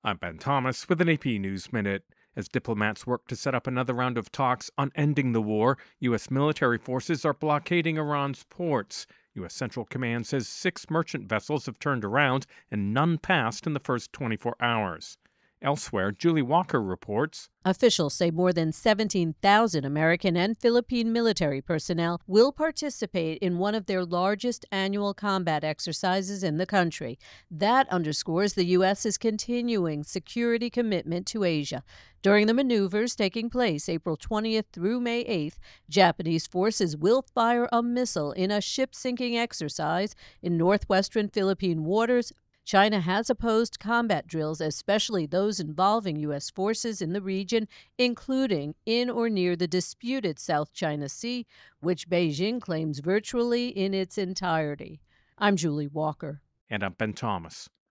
I'm Ben Thomas with an AP News Minute. As diplomats work to set up another round of talks on ending the war, U.S. military forces are blockading Iran's ports. U.S. Central Command says 6 merchant vessels have turned around and none passed in the first 24 hours. Elsewhere, Julie Walker reports. Officials say more than 17,000 American and Philippine military personnel will participate in one of their largest annual combat exercises in the country. That underscores the U.S.'s continuing security commitment to Asia. During the maneuvers taking place April 20th through May 8th, Japanese forces will fire a missile in a ship-sinking exercise in northwestern Philippine waters. China has opposed combat drills, especially those involving U.S. forces in the region, including in or near the disputed South China Sea, which Beijing claims virtually in its entirety. I'm Julie Walker. And I'm Ben Thomas.